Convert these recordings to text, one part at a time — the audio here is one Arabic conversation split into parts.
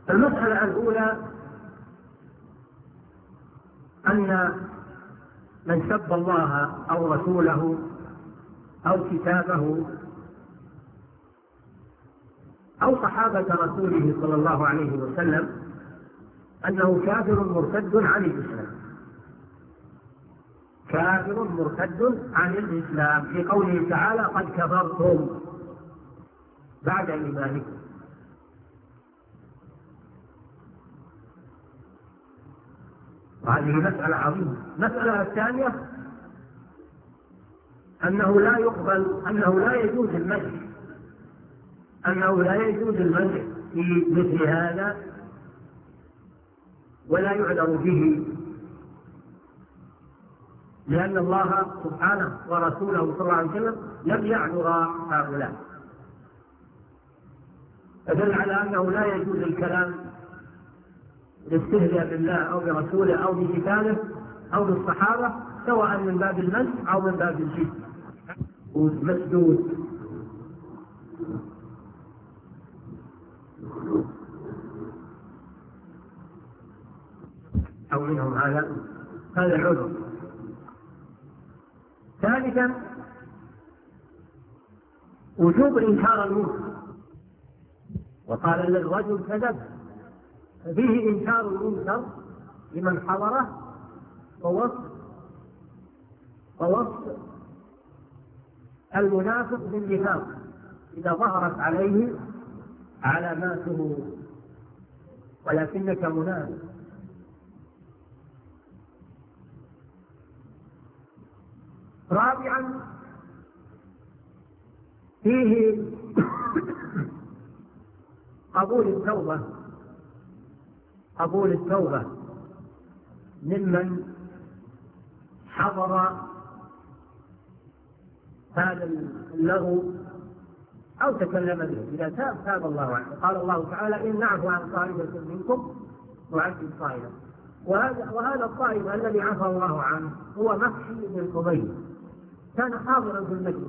المسألة الأولى أن من سب الله أو رسوله أو كتابه أو صحابة رسوله صلى الله عليه وسلم أنه كافر مرتد عن الإسلام، كافر مرتد عن الإسلام، في قوله تعالى قد كفرتم بعد إيمانكم. وهذه مسألة عظيمة. المسألة الثانية أنه لا يقبل، أنه لا يجوز المدح، أنه لا يجوز المدح في مثل هذا ولا يعذر به، لأن الله سبحانه ورسوله صلى الله عليه وسلم لم يعذر هؤلاء، فدل على أنه لا يجوز الكلام الاستهزاء بالله أو برسوله أو بكتابه أو بالصحابة، سواء من باب المدح أو من باب الجد مسدود. أو منهم هذا العذر. ثالثا وجوب إنكار المنكر، وقال للرجل كذب، فيه إنكار المنكر لمن حضره ووصف المنافق بالنفاق إذا ظهرت عليه علاماته، ولكنك منافق. رابعا فيه قبول التوبة ممن حضر هذا اللغو أو تكلم به، إذا تاب الله عنه. قال الله تعالى إن نعفو عن طائفة منكم نعذب طائفة، وهذا الطائفة الذي عفى الله عنه هو مخشي بن حميد، كان حاضرا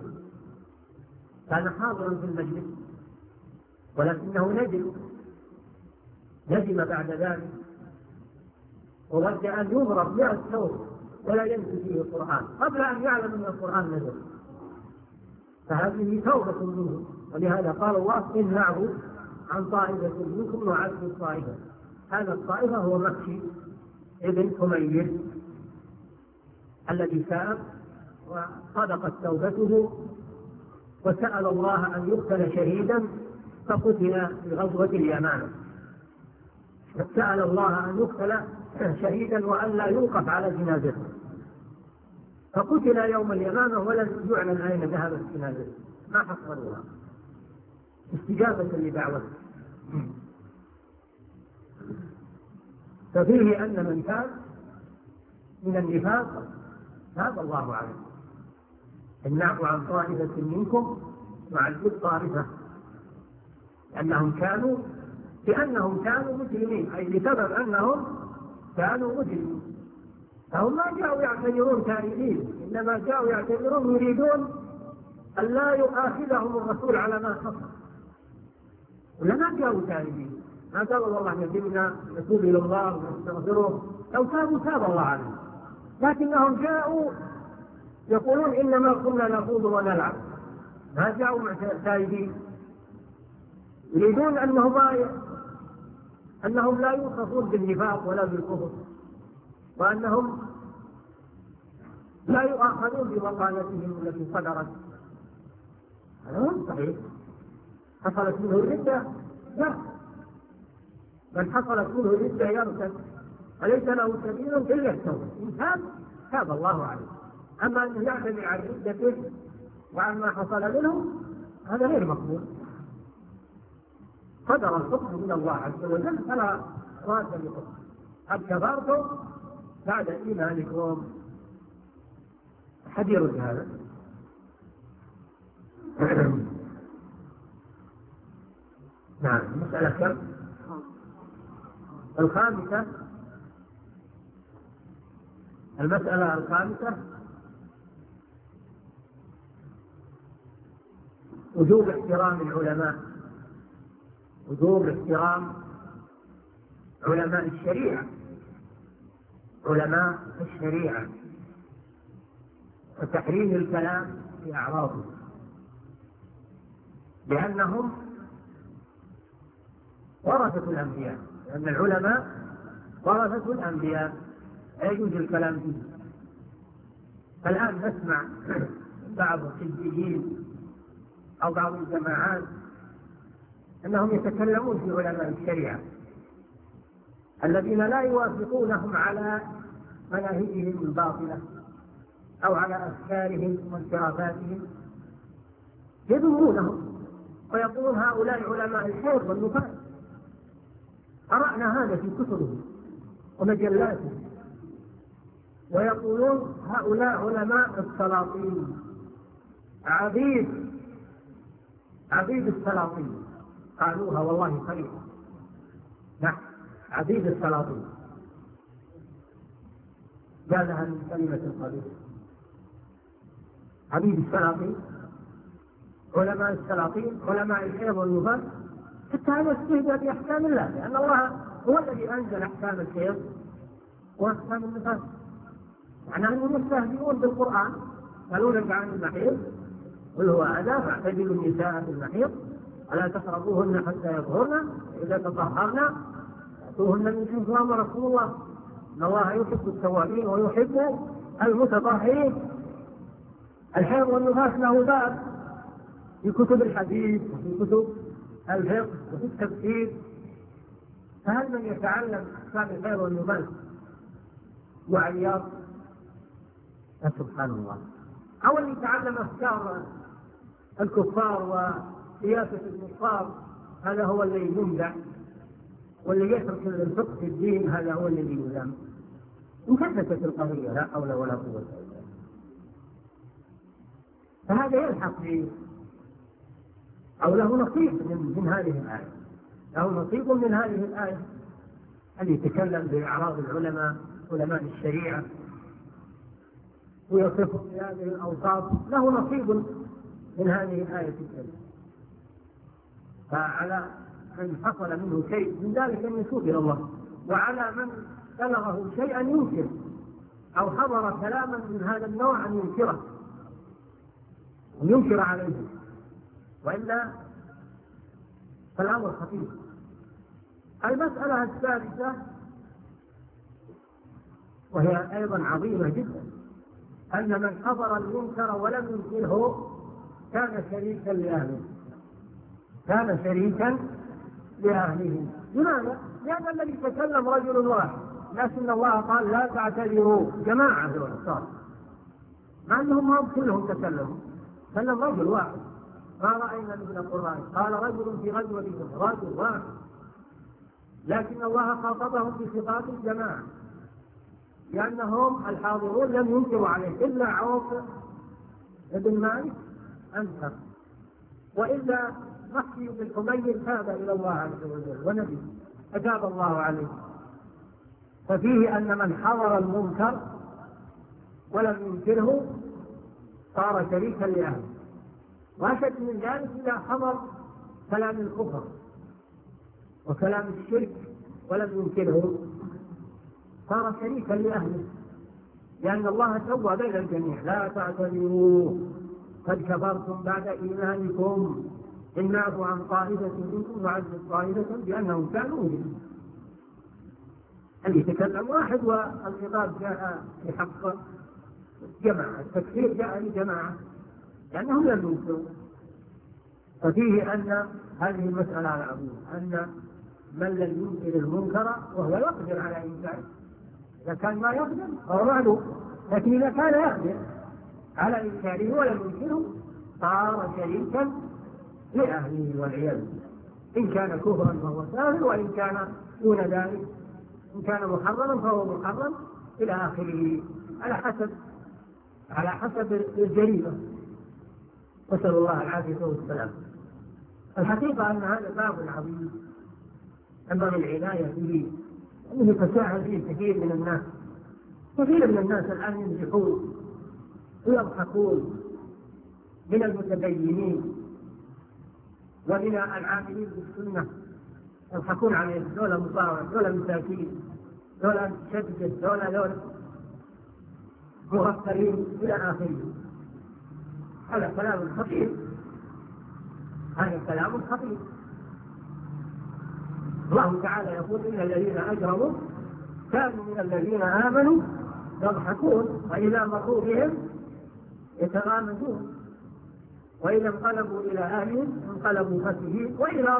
في المجلس ولكنه ندم بعد ذلك وود أن يضرب 100 ثوب ولا ينسي فيه القرآن قبل أن يعلم أن القرآن نزل، فهذه توبة منه. ولهذا قال الله إن نعفو عن طائفة منكم نعذب طائفة. هذا الطائفة هو مخشي ابن حميد الذي تاب وصدقت توبته وسأل الله أن يقتل شهيدا فقتل في غزوة اليمامة، سأل الله أن يقتل شهيدا وأن لا يوقف على جنازته، فقتل يوم اليمامة ولم يعلن أين ذهبت جنازته، ما حصلوها استجابة لدعوته. ففيه أن من تاب من النفاق تاب الله عليه. إن نعفو عن طائفة منكم نعذب طائفة، لأنهم كانوا مجرمين، أي بسبب أنهم كانوا مجرمين. فهم ما جاءوا يعتذرون تائبين، إنما جاءوا يعتذرون يريدون أن لا يؤاخذهم الرسول على ما حصل، ولما جاءوا تائبين. ما قال والله ندمنا نتوب إلى الله ونستغفره، لو تابوا تاب الله عليهم، لكنهم جاءوا يقولون إنما كنا نخوض ونلعب. ما جاءوا مع تائبين، يريدون أنهم لا يوصفون بالنفاق ولا بالكفر، وأنهم لا يؤاخذون بمقالتهم التي صدرت. هذا هو صحيح. حصلت منه الردة؟ لا، من حصلت منه الردة يرتد وليس له سبيل إلا التوبة، إن تاب الله عليه. أما أنه يعتذر عن ردته وعن ما حصل منه هذا غير مقبول. قدر الحكم من الله عز وجل فلا راد لحكمه. قد كفرتم بعد إيمانكم. أحد يرد هذا؟ نعم. المسألة كم؟ الخامسة. المسألة الخامسة وجوب احترام العلماء، وجوب احترام علماء الشريعة، علماء الشريعة، وتحريم الكلام في أعراضه، لأنهم ورثة الأنبياء، لأن العلماء ورثة الأنبياء لا يجوز الكلام فيه. فالآن نسمع بعض الحزبيين أو بعض الجماعات أنهم يتكلمون في علماء الشريعة الذين لا يوافقونهم على مناهجهم الباطلة أو على أفكارهم وانحرافاتهم، يذمونهم ويقولون هؤلاء علماء الحيض والنفاس. قرأنا هذا في كتبهم ومجلاتهم، ويقولون هؤلاء علماء السلاطين، عبيد السلاطين، قالوها والله صريحة، نعم عبيد السلاطين، قالها من كلمة قبيحة، عبيد السلاطين، علماء السلاطين، علماء الحيض والنفاس. حتى هذا استهزاء بأحكام الله، لأن الله هو الذي أنزل أحكام الحيض وأحكام النفاس. يعني أنهم يستهزئون بالقرآن، قالوا لك عن المحيض قل هو أذى فاعتزلوا النساء في المحيض ولا تقربوهن حتى يطهرن، إذا تطهرن فأتوهن من حيث أمركم الله، إن الله يحب التوابين ويحب المتطهرين. الحيض والنفاس له باب في كتب الحديث وفي كتب الفقه وفي التفسير، فهل من يتعلم أحكام الحيض والنفاس وعياط؟ سبحان الله. أو اللي يتعلم أفكار الكفار وسياسة الكفار هذا هو الذي يمدح، واللي يترك الفقه في الدين هذا هو الذي يلام. انكشفت القضية، لا حول ولا قوة إلا بالله. فهذا يلحق به أو له نصيب من هذه الآية، له نصيب من هذه الآية. اللي يتكلم بأعراض العلماء، علماء الشريعة، ويصفه بهذه الأوصاف له نصيب من هذه الآية الكريمة. فعلى من حصل منه شيء من ذلك أن يتوب إلى الله، وعلى من بلغه شيئا ينكر أو حضر كلاما من هذا النوع أن ينكره وينكر عليه، وإلا فالأمر خطير. المسألة الثالثة وهي أيضا عظيمة جدا، أن من حضر المنكر ولم ينكره كان شريكا لأهله، كان شريكا لأهله. لماذا؟ لأن الذي تكلم رجل واحد، لكن الله قال لا تعتذروا، جماعة الأنصار، مع أنهم هم كلهم تكلموا، تكلم رجل واحد. ما رأينا مثل القرآن، قال رجل في غزوة رجل واحد، لكن الله خاطبهم بصفات الجماعة، لأنهم الحاضرون لم ينكروا عليه إلا عوف بن مالك أنكر، وإلا محي بن حمير تاب إلى الله عز وجل ونبي فتاب الله عليه. ففيه أن من حضر المنكر ولم ينكره صار شريكا لأهله. وأشد من ذلك إذا حضر كلام الكفر وكلام الشرك ولم ينكره صار شريكا لأهله، لأن الله سوى بين الجميع. لا تعتذروا قد كفرتم بعد إيمانكم إن نعفو عن طائفة منكم نعذب طائفة بأنهم كانوا مجرمين. أن يتكلم واحد والخطاب جاء لحق جماعة، التكفير جاء لجماعة لأنهم لم ينكروا. ففيه أن هذه المسألة العظيمة، أن من لم ينكر المنكر وهو يقدر على إنكاره، إذا كان ما يقدر فهو معلوم، لكن إذا كان يقدر على إنكاره ولم ينكره صار شريكا لأهله والعياذ بالله. إن كان كفرا فهو كافر، وإن كان دون ذلك إن كان محرما فهو محرم إلى آخره على حسب الجريمة. نسأل الله العافية والسلام. الحقيقة أن هذا باب عظيم ينبغي العناية به، أنه يتساهل فيه كثير من الناس. كثير من الناس الآن يمزحون ويضحكون من المتدينين ومن العاملين بالسنة يضحكون عليه، دولة مطاوع، دولة مساكين، دولة شدد، دولة مغفرين إلى آخره. هذا كلام خطير، هذا كلام خطير. الله تعالى يقول إن الذين أجرموا كانوا من الذين آمنوا يضحكون وإذا مروا بهم يتغامزون وإذا انقلبوا إلى أهلهم انقلبوا فكهين وإذا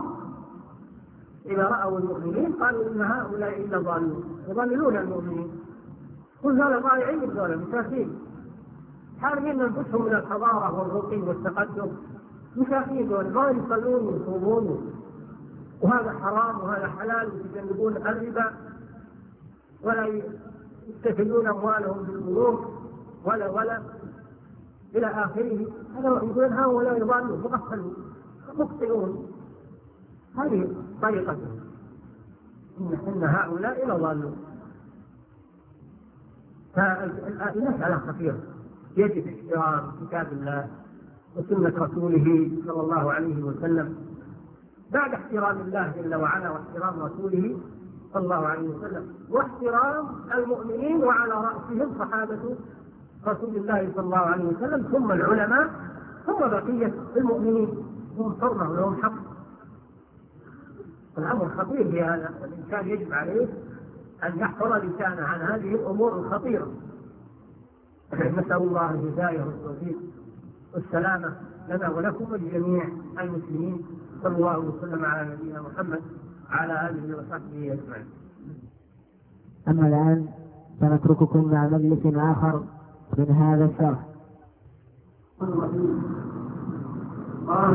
رأوا المؤمنين قالوا إن هؤلاء إلا ضالون، يضللون المؤمنين. كل هذا ضائعين الدولة مساكين، حارمين أنفسهم من الحضارة والرقي والتقدم، مساكين دول ما يصلون ويصومون، وهذا حرام وهذا حلال، ويتجنبون الربا ولا يستفيدون أموالهم بالبنوك ولا إلى آخره. هذا يقولون هؤلاء ضالون مغفلون مخطئون. هذه طريقتهم، إن هؤلاء لضالون. فالمسألة خطيرة، يجب احترام كتاب الله وسنة رسوله صلى الله عليه وسلم بعد احترام الله جل وعلا واحترام رسوله صلى الله عليه وسلم واحترام المؤمنين، وعلى رأسهم صحابة رسول الله صلى الله عليه وسلم، ثم العلماء، ثم بقية المؤمنين، هم حرمة ولهم حق. الأمر خطير في هذا، والإنسان يجب عليه أن يحفظ لسانه عن هذه الأمور الخطيرة. نسأل الله الهداية والتوفيق والسلامة لنا ولكم ولجميع المسلمين. صلى الله وسلم على نبينا محمد وعلى آله وصحبه أجمعين. أما الآن سنترككم مع مجلس آخر من هذا الشرح.